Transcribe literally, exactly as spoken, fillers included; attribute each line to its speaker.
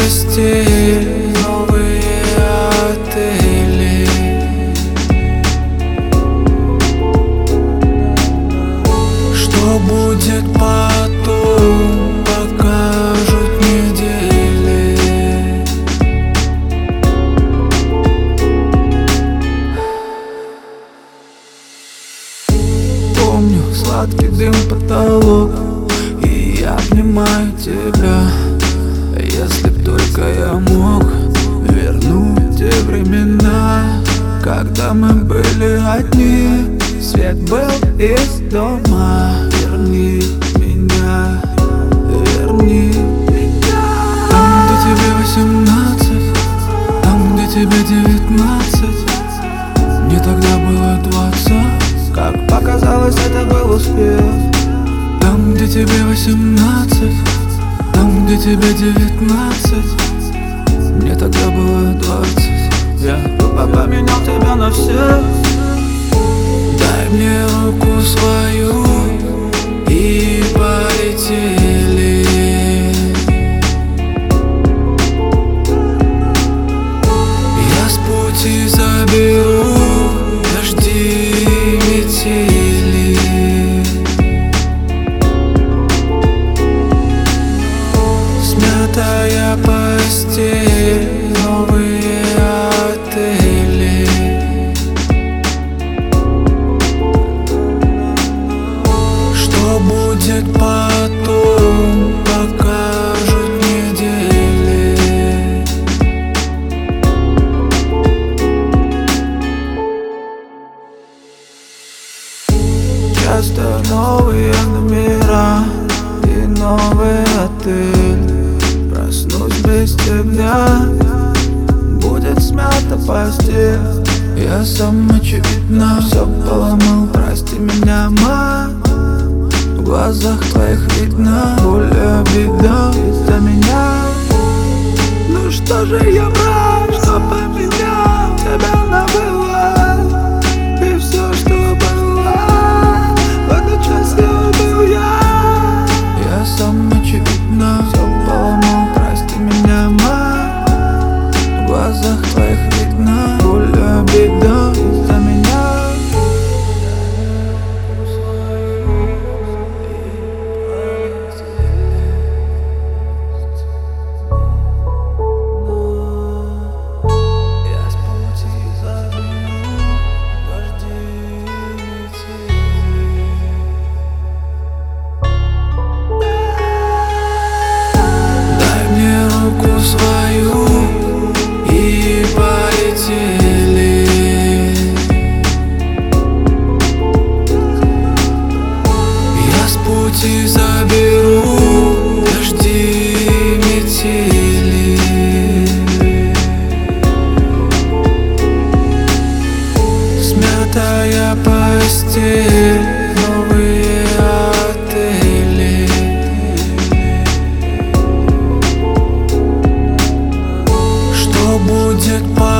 Speaker 1: постель, новые отели. Что будет потом, покажут недели. Помню сладкий дым, потолок, и я обнимаю тебя. Если б только я мог вернуть те времена, когда мы были одни, свет был из дома. Верни меня, верни меня. Там, где тебе восемнадцать, там, где тебе девятнадцать, мне тогда было двадцать. Как показалось, это был успех. Там, где тебе восемнадцать, там, где тебе девятнадцать, мне тогда было двадцать. Я тупо поменял тебя на всех. Дай мне руку свою и полетели. Я с пути заберу дожди, метели. Смятая постель, новые отели. Что будет потом, покажут недели. Часто новые номера и новый отель. Проснусь без тебя, будет смята постель. Я сам очевидно все поломал, прости меня, ма. В глазах твоих видно боль и обида из-за меня. Ну что же я брат, что поменял тебя на было. И все, что было, в эту часть был я. Я сам очевидно все поломал, прости меня, ма. В глазах твоих видно боль и обида из-за меня. Свою и полетели. Я с пути заберу дожди, метели. Смятая постель, новые отели. Что будет потом?